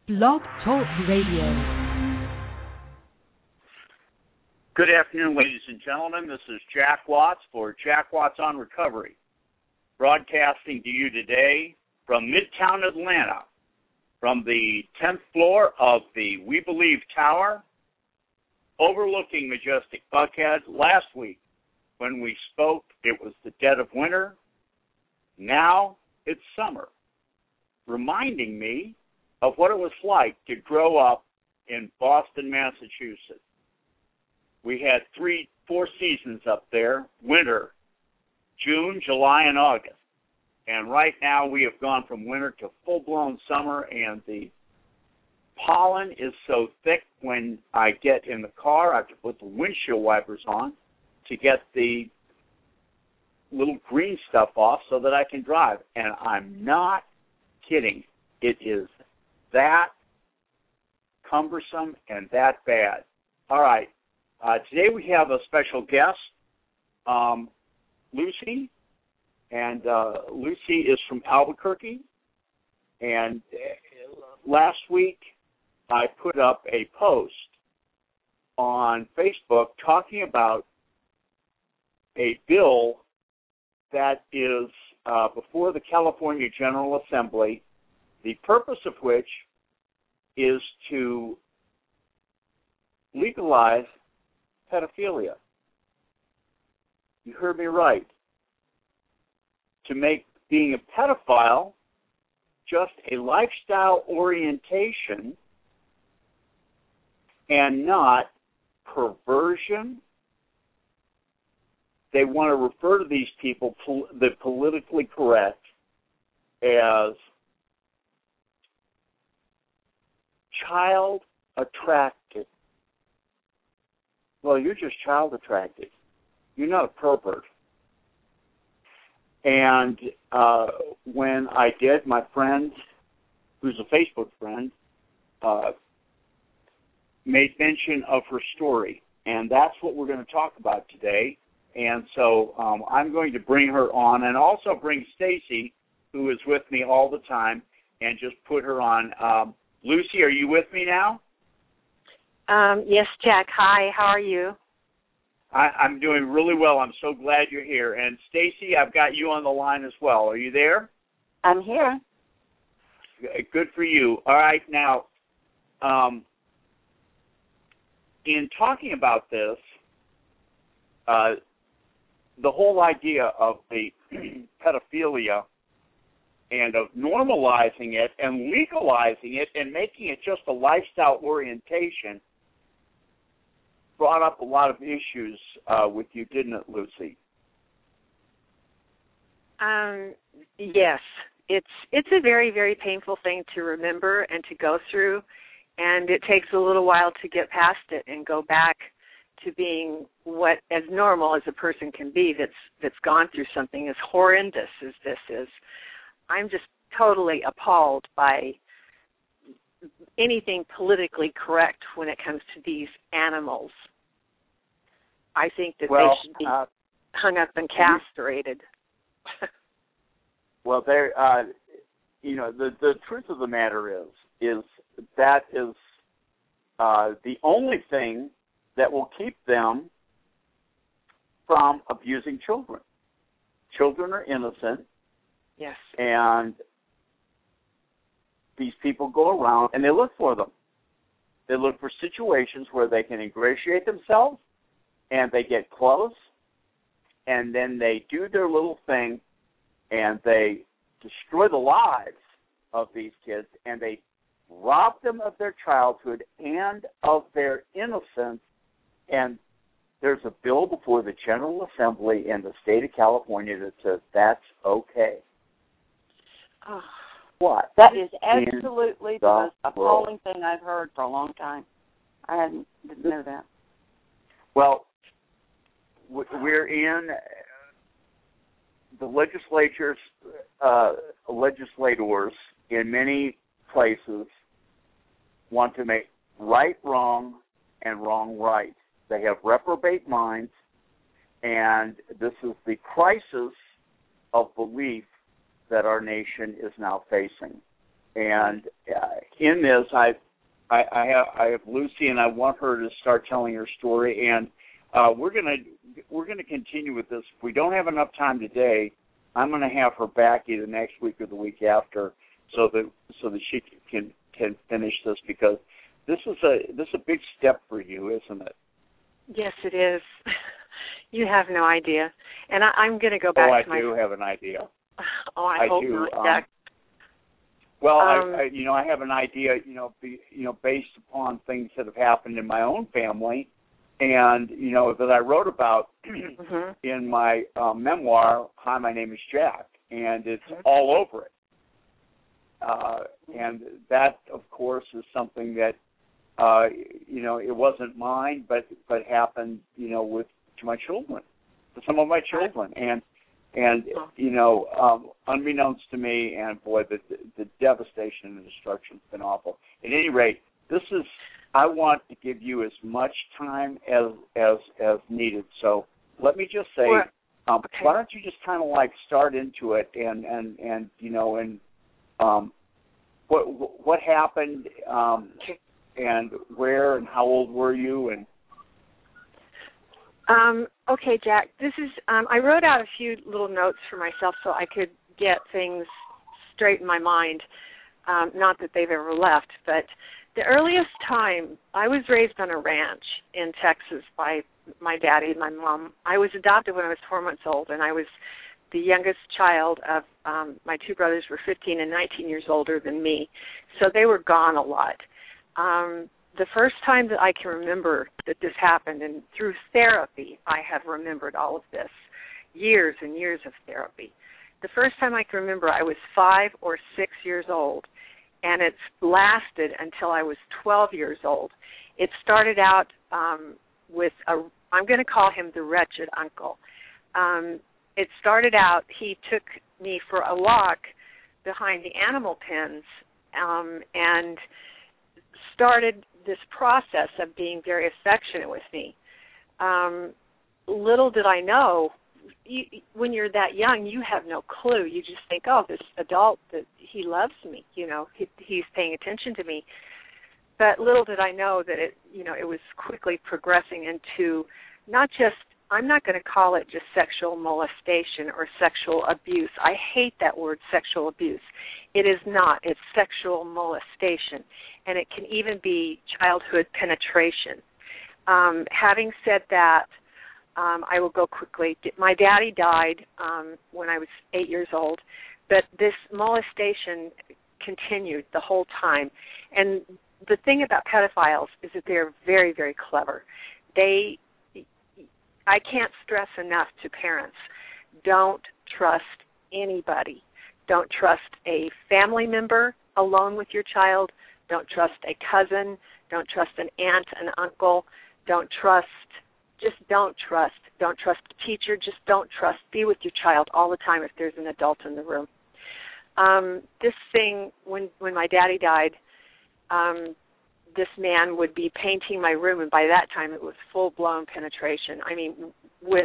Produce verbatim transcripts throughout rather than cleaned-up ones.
Blog Talk Radio. Good afternoon, ladies and gentlemen. This is Jack Watts for Jack Watts on Recovery, broadcasting to you today from Midtown Atlanta, from the tenth floor of the We Believe Tower, overlooking majestic Buckhead. Last week, when we spoke, it was the dead of winter. Now it's summer, reminding me of what it was like to grow up in Boston, Massachusetts. We had three, four seasons up there, winter, June, July, and August. And right now we have gone from winter to full-blown summer, and the pollen is so thick when I get in the car, I have to put the windshield wipers on to get the little green stuff off so that I can drive. And I'm not kidding. It is that cumbersome and that bad. All right. Uh, today we have a special guest, um, Lucy. And uh, Lucy is from Albuquerque. And last week I put up a post on Facebook talking about a bill that is uh, before the California General Assembly, the purpose of which is to legalize pedophilia. You heard me right. To make being a pedophile just a lifestyle orientation and not perversion. They want to refer to these people, the politically correct, as child attracted. Well, you're just child attracted. You're not a pervert. And uh, when I did, my friend, who's a Facebook friend, uh, made mention of her story. And that's what we're going to talk about today. And so um, I'm going to bring her on and also bring Stacy, who is with me all the time, and just put her on. Um, Lucy, are you with me now? Um, yes, Jack. Hi, how are you? I, I'm doing really well. I'm so glad you're here. And Stacy, I've got you on the line as well. Are you there? I'm here. Good for you. All right, now, um, in talking about this, uh, the whole idea of the pedophilia and of normalizing it and legalizing it and making it just a lifestyle orientation brought up a lot of issues uh, with you, didn't it, Lucy? Um, yes. It's it's a very, very painful thing to remember and to go through, and it takes a little while to get past it and go back to being what as normal as a person can be that's that's gone through something as horrendous as this is. I'm just totally appalled by anything politically correct when it comes to these animals. I think that well, they should be uh, hung up and castrated. Well, there, uh, you know, the the truth of the matter is, is that is uh, the only thing that will keep them from abusing children. Children are innocent. Yes. And these people go around and they look for them. They look for situations where they can ingratiate themselves and they get close and then they do their little thing and they destroy the lives of these kids and they rob them of their childhood and of their innocence. And there's a bill before the General Assembly in the state of California that says that's okay. Oh, what? That is absolutely the, the most appalling world. thing I've heard for a long time. I hadn't, didn't know that. Well, we're in the legislatures, uh, legislators in many places want to make right wrong and wrong right. They have reprobate minds, and this is the crisis of belief that our nation is now facing. and uh, in this, I, I, I have I have Lucy, and I want her to start telling her story, and uh, we're gonna we're gonna continue with this. If we don't have enough time today, I'm gonna have her back either next week or the week after, so that so that she can can finish this, because this is a this is a big step for you, isn't it? Yes, it is. You have no idea, and I, I'm going to go back oh, I to my. I do have an idea. Oh, I, I hope do. not, Um, Jack. Well, Um, I, I, you know, I have an idea, you know, be, you know, based upon things that have happened in my own family, and you know that I wrote about mm-hmm. in my um, memoir. Hi, my name is Jack, and it's mm-hmm. all over it. Uh, and that, of course, is something that, uh, you know, it wasn't mine, but but happened, you know, with to my children, to some of my children, and. And, you know, um, unbeknownst to me, and boy, the, the devastation and the destruction has been awful. At any rate, this is, I want to give you as much time as as, as needed. So let me just say, um, okay. why don't you just kind of like start into it and, and, and you know, and um, what what happened um, and where and how old were you and Um, okay, Jack, this is, um, I wrote out a few little notes for myself so I could get things straight in my mind. Um, not that they've ever left, but the earliest time, I was raised on a ranch in Texas by my daddy and my mom. I was adopted when I was four months old, and I was the youngest child of, um, my two brothers were fifteen and nineteen years older than me, so they were gone a lot. Um, The first time that I can remember that this happened, and through therapy I have remembered all of this, years and years of therapy. The first time I can remember I was five or six years old, and it's lasted until I was twelve years old. It started out um, with, a, I'm going to call him the wretched uncle. Um, it started out, he took me for a walk behind the animal pens um, and started this process of being very affectionate with me. Um, little did I know, you, when you're that young, you have no clue. You just think, oh, this adult, that he loves me, you know, he, he's paying attention to me. But little did I know that it, you know, it was quickly progressing into not just, I'm not going to call it just sexual molestation or sexual abuse. I hate that word, sexual abuse. It is not. It's sexual molestation, and it can even be childhood penetration. Um, having said that, um, I will go quickly. My daddy died um, when I was eight years old, but this molestation continued the whole time. And the thing about pedophiles is that they're very, very clever. They I can't stress enough to parents, don't trust anybody. Don't trust a family member alone with your child. Don't trust a cousin. Don't trust an aunt, an uncle. Don't trust, just don't trust. Don't trust a teacher. Just don't trust. Be with your child all the time if there's an adult in the room. Um, this thing, when, when my daddy died, um, this man would be painting my room, and by that time it was full-blown penetration. I mean, with,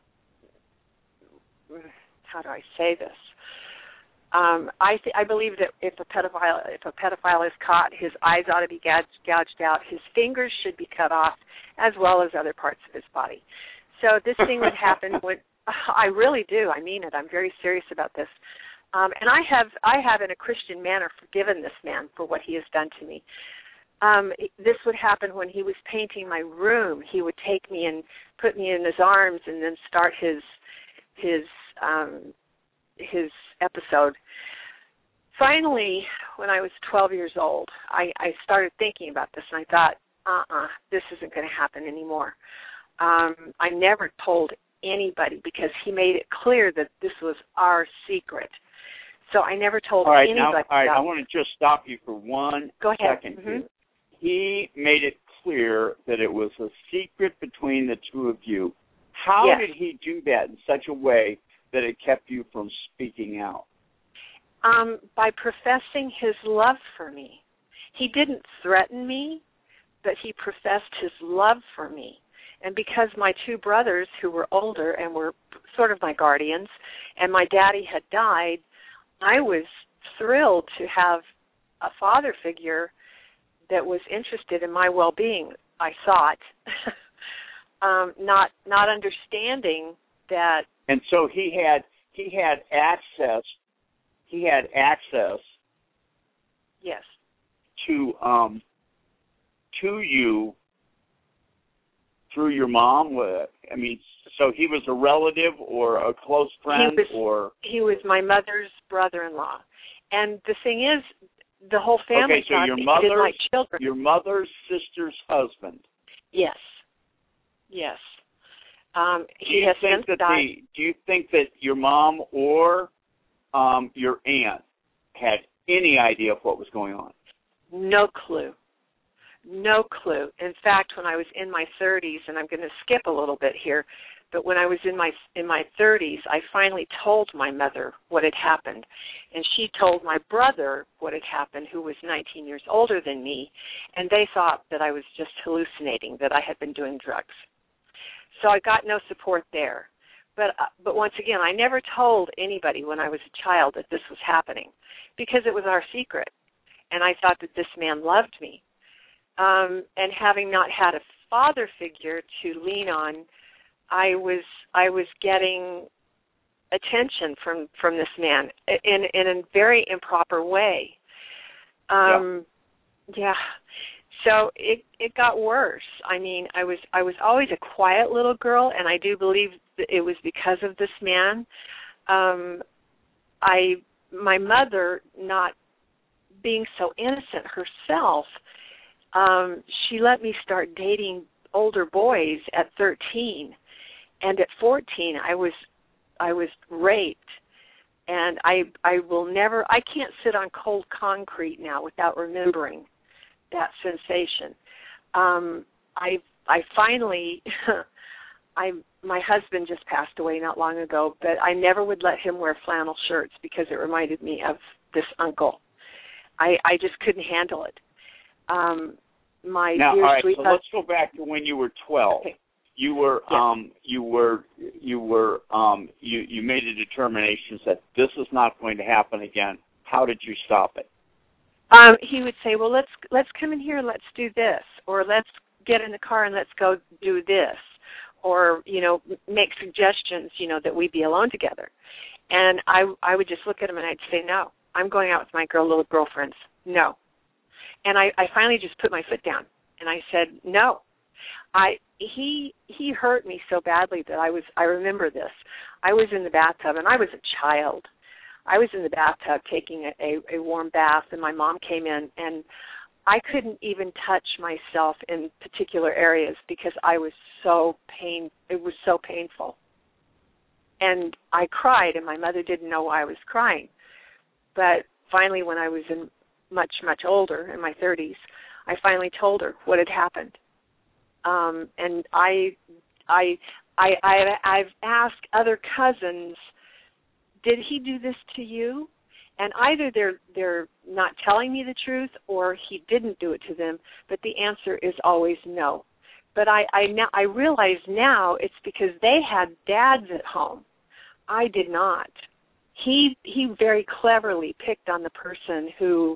how do I say this? Um, I th- I believe that if a pedophile if a pedophile is caught, his eyes ought to be gouged, gouged out. His fingers should be cut off, as well as other parts of his body. So this thing would happen when I really do. I mean it. I'm very serious about this. Um, and I have I have in a Christian manner forgiven this man for what he has done to me. Um, this would happen when he was painting my room. He would take me and put me in his arms and then start his his um, his episode. Finally, when I was twelve years old, I, I started thinking about this, and I thought, uh-uh, this isn't going to happen anymore. Um, I never told anybody because he made it clear that this was our secret. So I never told all right, anybody. Now, all right, about I want to just stop you for one Go ahead. second Mm-hmm. here. He made it clear that it was a secret between the two of you. How yes. did he do that in such a way that it kept you from speaking out? Um, by professing his love for me. He didn't threaten me, but he professed his love for me. And because my two brothers, who were older and were sort of my guardians, and my daddy had died, I was thrilled to have a father figure that was interested in my well-being, I thought, um, not not understanding that. And so he had he had access. He had access. Yes. To um to you through your mom. I mean, so he was a relative or a close friend, he was, or he was my mother's brother-in-law. And the thing is, the whole family okay, so thought your that mother's, he didn't like children. Your mother's sister's husband. Yes. Yes. Um, do he you has think since that died. the, Do you think that your mom or um, your aunt had any idea of what was going on? No clue. No clue. In fact, when I was in my thirties, and I'm going to skip a little bit here, but when I was in my in my thirties, I finally told my mother what had happened, and she told my brother what had happened, who was nineteen years older than me, and they thought that I was just hallucinating, that I had been doing drugs. So I got no support there. But uh, but once again, I never told anybody when I was a child that this was happening, because it was our secret, and I thought that this man loved me. Um, and having not had a father figure to lean on, I was I was getting attention from, from this man in in a very improper way. Um, yeah. yeah. So it it got worse. I mean, I was I was always a quiet little girl, and I do believe that it was because of this man. Um, I my mother, not being so innocent herself, um, she let me start dating older boys at thirteen, and at fourteen I was I was raped, and I I will never I can't sit on cold concrete now without remembering that sensation. Um, I I finally I my husband just passed away not long ago, but I never would let him wear flannel shirts because it reminded me of this uncle. I I just couldn't handle it. Um, my now, dear all right, sweet so husband, let's go back to when you were twelve. Okay. You were yes. um you were you were um you you made a determination that this is not going to happen again. How did you stop it? Um, he would say, "Well, let's let's come in here and let's do this, or let's get in the car and let's go do this, or you know, make suggestions, you know, that we be alone together." And I I would just look at him and I'd say, "No, I'm going out with my girl little girlfriends. No." And I, I finally just put my foot down and I said, "No." I he he hurt me so badly that I was I remember this. I was in the bathtub, and I was a child. I was in the bathtub taking a, a, a warm bath, and my mom came in, and I couldn't even touch myself in particular areas because I was so pain. It was so painful, and I cried, and my mother didn't know why I was crying. But finally, when I was in much much older, in my thirties, I finally told her what had happened. Um, and I, I, I, I, I've asked other cousins, did he do this to you? And either they're they're not telling me the truth, or he didn't do it to them. But the answer is always no. But I, I now I realize now it's because they had dads at home. I did not. He he very cleverly picked on the person who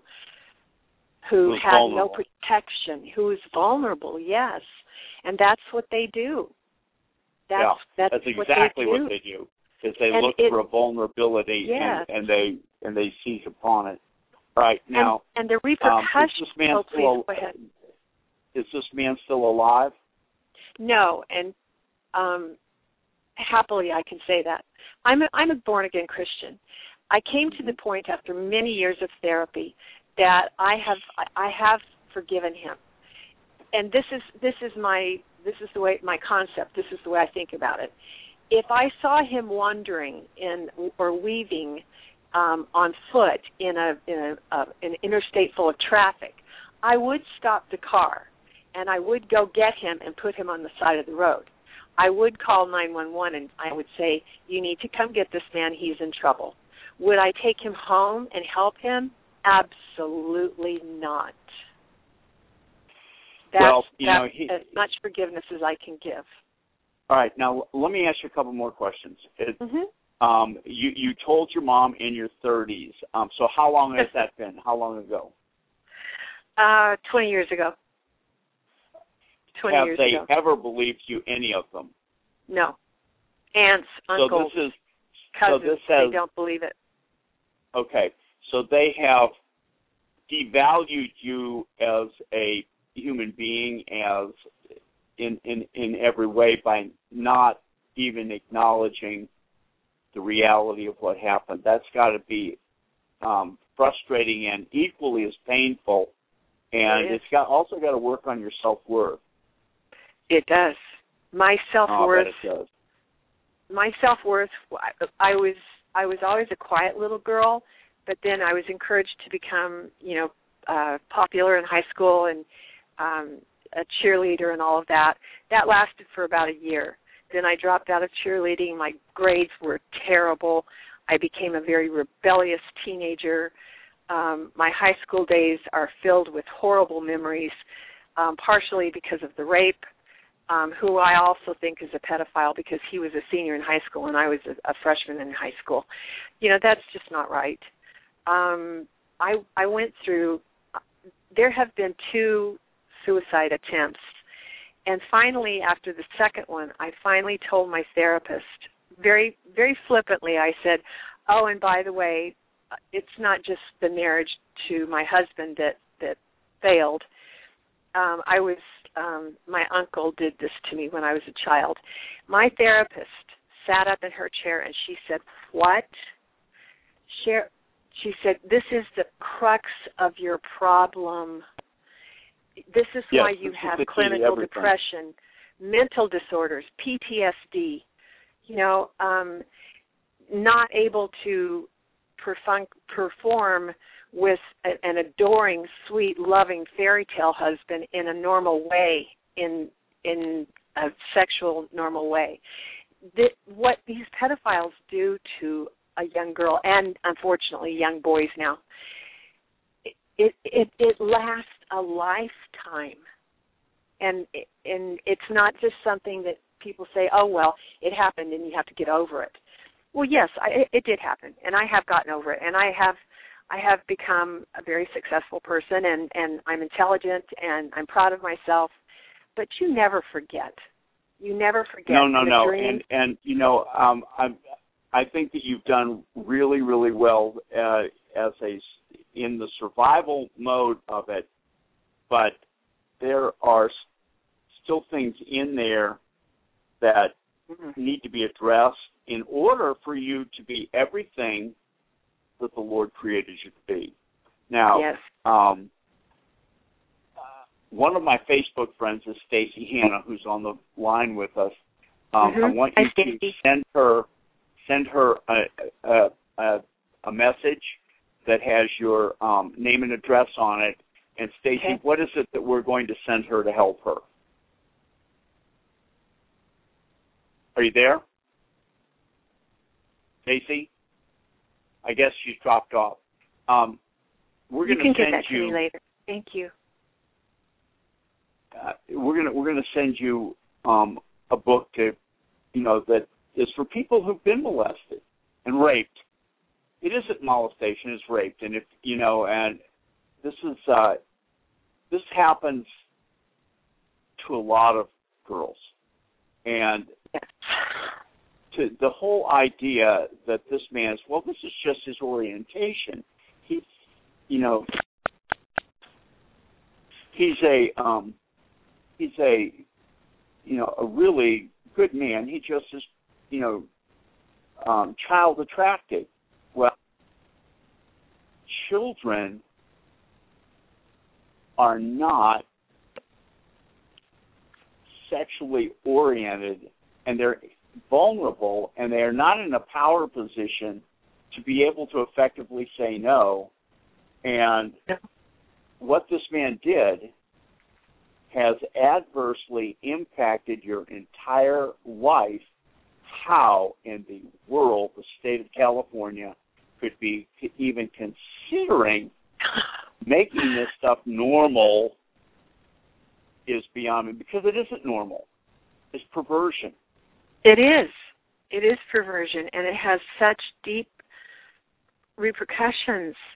who had vulnerable. no protection, who was vulnerable. Yes. And that's what they do. That's, yeah, that's, that's what exactly they do. what they do. Is they and look it, for a vulnerability yes. and, and they and they seize upon it. Right now, and, and the um, repercussions. is this man oh, still please, go ahead. Is this man still alive? No, and um, happily I can say that. I'm a, I'm a born again Christian. I came to the point after many years of therapy that I have I have forgiven him. And this is this is my this is the way my concept. This is the way I think about it. If I saw him wandering in or weaving um, on foot in a in a uh, an interstate full of traffic, I would stop the car and I would go get him and put him on the side of the road. I would call nine one one and I would say, "You need to come get this man. He's in trouble." Would I take him home and help him? Absolutely not. That's, well, you that's know, he, as much forgiveness as I can give. All right, now let me ask you a couple more questions. It, mm-hmm. um, you, you told your mom in your thirties. Um, so how long has that been? How long ago? Uh, twenty years ago. Twenty Have years they ago. ever believed you, any of them? No. Aunts, uncles, so this is, cousins, so this has, they don't believe it. Okay, so they have devalued you as a human being, as in, in, in every way, by not even acknowledging the reality of what happened. That's got to be um, frustrating and equally as painful, and it it's got also got to work on your self-worth. It does. My self-worth. Oh, I bet it does. My self-worth, I was I was always a quiet little girl, but then I was encouraged to become, you know, uh, popular in high school and um, a cheerleader and all of that. That lasted for about a year. Then I dropped out of cheerleading. My grades were terrible. I became a very rebellious teenager. Um, my high school days are filled with horrible memories, um, partially because of the rape. Um, who I also think is a pedophile because he was a senior in high school and I was a, a freshman in high school. You know, that's just not right. Um, I I went through, there have been two suicide attempts. And finally, after the second one, I finally told my therapist, very, very flippantly, I said, oh, and by the way, it's not just the marriage to my husband that, that failed. Um, I was, um, my uncle did this to me when I was a child. My therapist sat up in her chair and she said, what? Share, she said, this is the crux of your problem. This is yes, why you have clinical depression, mental disorders, P T S D, you know, um, not able to perform, perform with a, an adoring, sweet, loving fairy tale husband in a normal way, in in a sexual normal way. The, what these pedophiles do to a young girl, and unfortunately young boys now, it it, it lasts a lifetime, and and it's not just something that people say, oh well, it happened and you have to get over it. Well, yes, I, it did happen, and I have gotten over it, and I have. I have become a very successful person, and, and I'm intelligent, and I'm proud of myself. But you never forget. You never forget. No, no, no. Dream. And, and you know, um, I I think that you've done really, really well uh, as a in the survival mode of it. But there are still things in there that mm-hmm. need to be addressed in order for you to be everything that the Lord created you to be. Now, yes. um, uh, one of my Facebook friends is Stacy Hanna, who's on the line with us. Um, mm-hmm. I want you Hi, to send her send her a, a, a, a message that has your um, name and address on it. And Stacy, okay. what is it that we're going to send her to help her? Are you there, Stacy? I guess she's dropped off. Um, we're going to send you. You can get that you, to me later. Thank you. Uh, we're going to we're going to send you um, a book to, you know, that is for people who've been molested and raped. It isn't molestation; it's raped, and if you know, and this is uh, this happens to a lot of girls, and. Yes. To the whole idea that this man is, well, this is just his orientation. He's, you know, he's a, um, he's a, you know, a really good man. He just is, you know, um, child attracted. Well, children are not sexually oriented, and they're vulnerable, and they are not in a power position to be able to effectively say no. And what this man did has adversely impacted your entire life. How in the world the state of California could be even considering making this stuff normal is beyond me, because it isn't normal. It's perversion. It is. It is perversion, and it has such deep repercussions.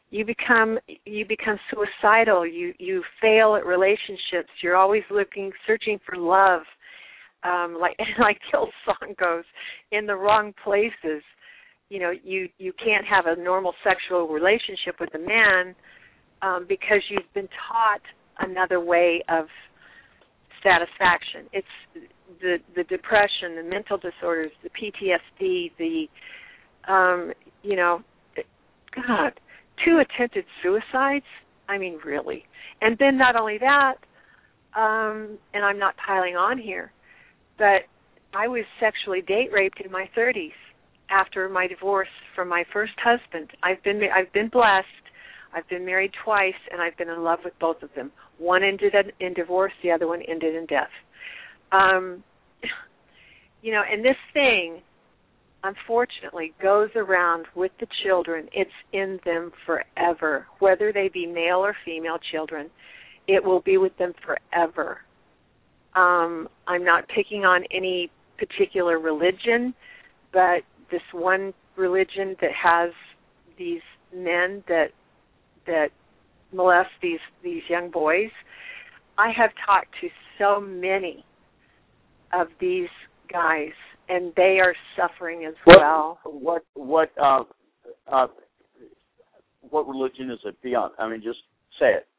You become you become suicidal. You you fail at relationships. You're always looking, searching for love. Um, like like the old song goes, in the wrong places. You know, you, you can't have a normal sexual relationship with a man um, because you've been taught another way of satisfaction. It's the the depression, the mental disorders, the P T S D, the um, you know, God, two attempted suicides. I mean, really. And then not only that, um, and I'm not piling on here, but I was sexually date raped in my thirties after my divorce from my first husband. I've been I've been blessed. I've been married twice, and I've been in love with both of them. One ended in divorce, the other one ended in death. Um, you know, and this thing, unfortunately, goes around with the children. It's in them forever. Whether they be male or female children, it will be with them forever. Um, I'm not picking on any particular religion, but this one religion that has these men that that molest these, these young boys, I have talked to so many of these guys, and they are suffering as what, well. What what uh, uh, what religion is it? Beyond, I mean, just say it.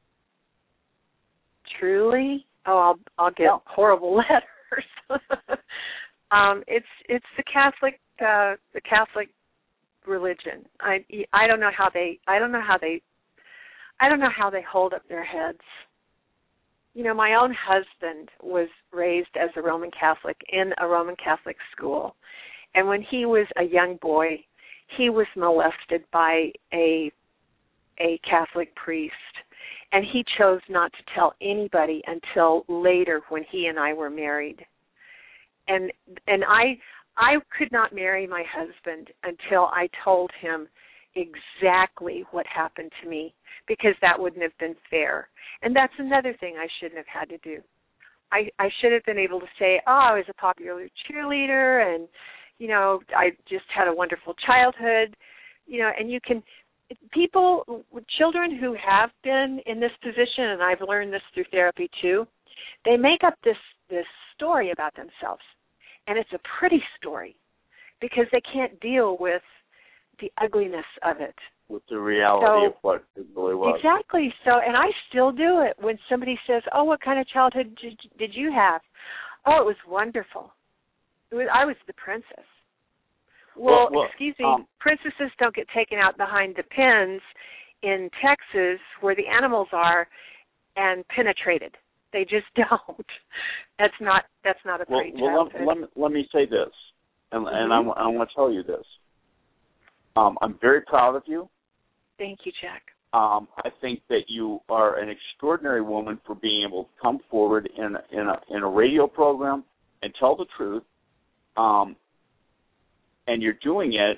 Truly? Oh, I'll I'll get no. horrible letters. um, it's it's the Catholic uh, the Catholic religion. I I don't know how they I don't know how they I don't know how they hold up their heads. You know, my own husband was raised as a Roman Catholic in a Roman Catholic school, and when he was a young boy, he was molested by a a Catholic priest. And he chose not to tell anybody until later when he and I were married. And and I I could not marry my husband until I told him exactly what happened to me, because that wouldn't have been fair. And that's another thing I shouldn't have had to do. I, I should have been able to say, oh, I was a popular cheerleader, and, you know, I just had a wonderful childhood, you know, and you can... People, children who have been in this position, and I've learned this through therapy too, they make up this, this story about themselves. And it's a pretty story because they can't deal with the ugliness of it. With the reality so, of what it really was. Exactly. So, and I still do it when somebody says, oh, what kind of childhood did, did you have? Oh, it was wonderful. It was, I was the princess. Well, well, well excuse me, um, princesses don't get taken out behind the pens in Texas where the animals are and penetrated. They just don't. That's not that's not a well, pretty well, childhood. let, let, me, let me say this, and, mm-hmm. and I, I want to tell you this. Um, I'm very proud of you. Thank you, Jack. Um, I think that you are an extraordinary woman for being able to come forward in, in, a, in a radio program and tell the truth. Um, And you're doing it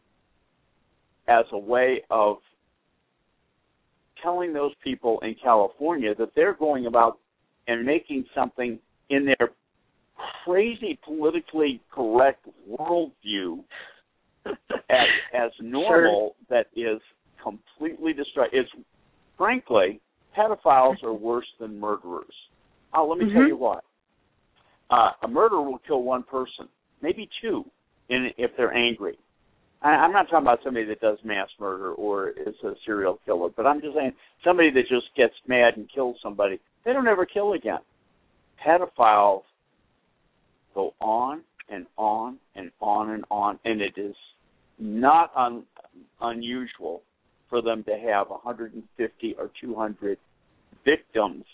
as a way of telling those people in California that they're going about and making something in their crazy politically correct worldview as, as normal sure. that is completely destructive. It's, frankly, pedophiles are worse than murderers. Oh, let me mm-hmm. tell you what. Uh, a murderer will kill one person, maybe two. In, if they're angry. I, I'm not talking about somebody that does mass murder or is a serial killer, but I'm just saying somebody that just gets mad and kills somebody, they don't ever kill again. Pedophiles go on and on and on and on, and it is not un, unusual for them to have one hundred fifty or two hundred victims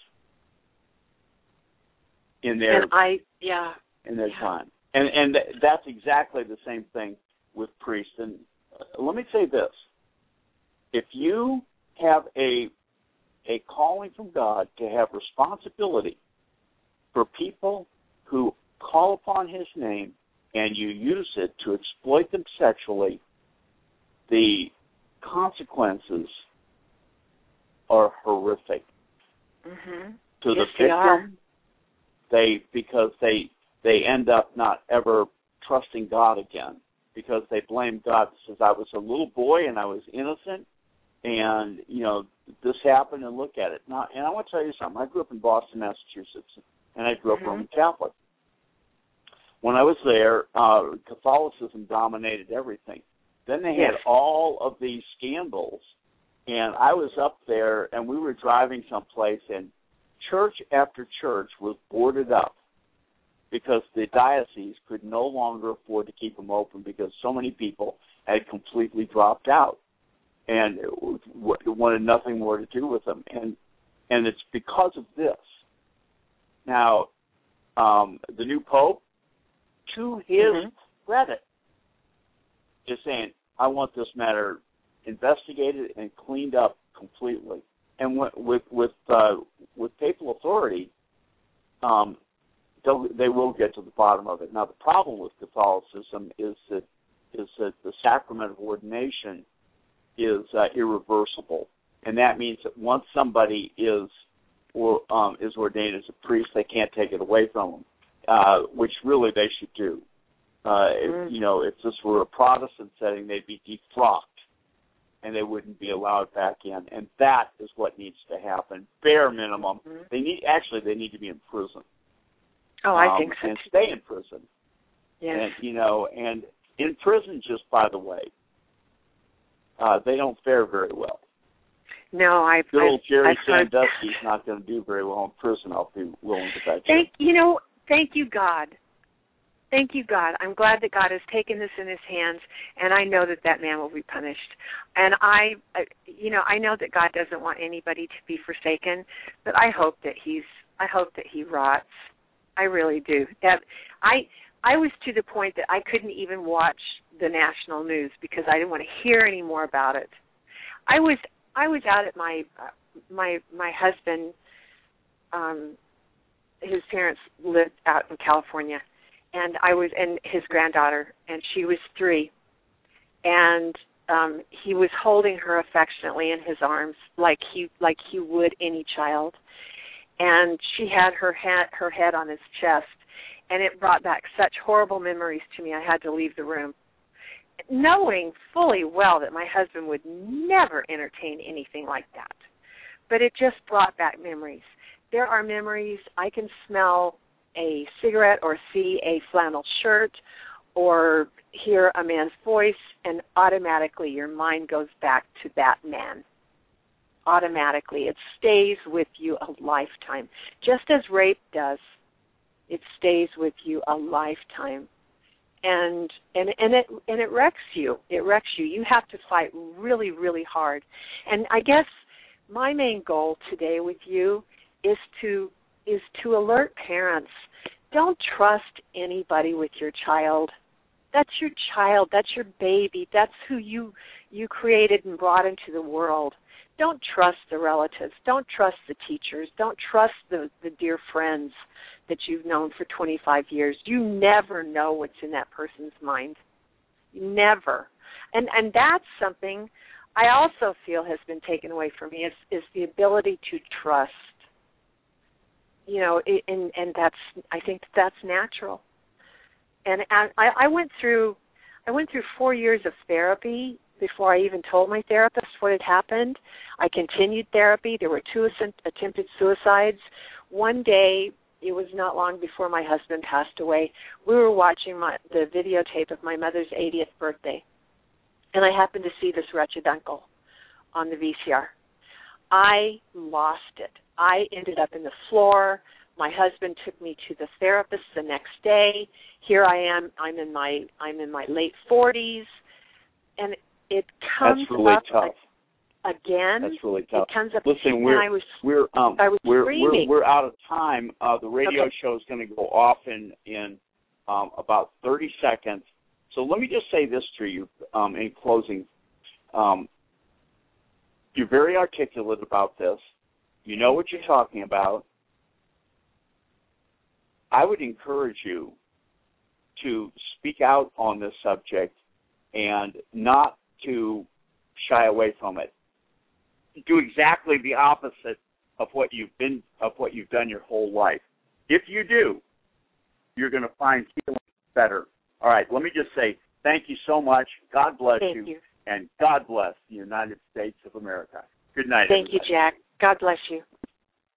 in their, and I, yeah. in their yeah. time. And and that's exactly the same thing with priests. And let me say this. If you have a a calling from God to have responsibility for people who call upon his name and you use it to exploit them sexually, the consequences are horrific. Mm-hmm. To yes, the they victim, are. they because they they end up not ever trusting God again because they blame God. Says, I was a little boy and I was innocent, and, you know, this happened, and look at it. Now, and I want to tell you something. I grew up in Boston, Massachusetts, and I grew up mm-hmm. Roman Catholic. When I was there, uh, Catholicism dominated everything. Then they yes. had all of these scandals, and I was up there, and we were driving someplace, and church after church was boarded up because the diocese could no longer afford to keep them open because so many people had completely dropped out and wanted nothing more to do with them. And and it's because of this. Now, um, the new Pope, to his mm-hmm. credit, is saying, I want this matter investigated and cleaned up completely. And with with with, uh, with papal authority, um, they will get to the bottom of it. Now, the problem with Catholicism is that is that the sacrament of ordination is uh, irreversible, and that means that once somebody is or um, is ordained as a priest, they can't take it away from them, uh, which really they should do. Uh, mm. if, you know, if this were a Protestant setting, they'd be defrocked, and they wouldn't be allowed back in. And that is what needs to happen. Bare minimum, mm-hmm. they need actually they need to be in prison. Oh, I um, think so. And stay in prison. Yes. And you know, and in prison, just by the way, uh, they don't fare very well. No, I. Good old Jerry Sandusky's not going to do very well in prison. I'll be willing to bet you. Thank you know. Thank you, God. Thank you, God. I'm glad that God has taken this in His hands, and I know that that man will be punished. And I, you know, I know that God doesn't want anybody to be forsaken, but I hope that he's. I hope that he rots. I really do. That I. I was to the point that I couldn't even watch the national news because I didn't want to hear any more about it. I was. I was out at my uh, my my husband. Um, his parents lived out in California, and I was and his granddaughter, and she was three, and um, he was holding her affectionately in his arms like he like he would any child, and she had her head her head on his chest, and it brought back such horrible memories to me. I had to leave the room, knowing fully well that my husband would never entertain anything like that. But it just brought back memories. There are memories. I can smell a cigarette or see a flannel shirt or hear a man's voice, and automatically your mind goes back to that man. Automatically. It stays with you a lifetime. Just as rape does, it stays with you a lifetime. And and and it and it wrecks you. It wrecks you. You have to fight really, really hard. And I guess my main goal today with you is to is to alert parents. Don't trust anybody with your child. That's your child. That's your baby. That's who you you created and brought into the world. Don't trust the relatives. Don't trust the teachers. Don't trust the, the dear friends that you've known for twenty-five years. You never know what's in that person's mind. Never. And and that's something I also feel has been taken away from me is, is the ability to trust. You know, and and that's I think that's natural. And I, I went through I went through four years of therapy before I even told my therapist what had happened. I continued therapy. There were two attempted suicides. One day, it was not long before my husband passed away, we were watching my, the videotape of my mother's eightieth birthday, and I happened to see this wretched uncle on the V C R. I lost it. I ended up in the floor. My husband took me to the therapist the next day. Here I am. I'm in my I'm in my late forties, and it comes That's really up tough. again. That's really tough. It comes up. Listen, we're I was, we're um I was we're, screaming. we're we're out of time. Uh, the radio okay. show is going to go off in in um, about thirty seconds. So let me just say this to you um, in closing. Um, you're very articulate about this. You know what you're talking about. I would encourage you to speak out on this subject and not to shy away from it. Do exactly the opposite of what you've been of what you've done your whole life. If you do, you're going to find healing better. All right, let me just say thank you so much. God bless thank you. you. And God bless the United States of America. Good night, Thank everybody. you, Jack. God bless you.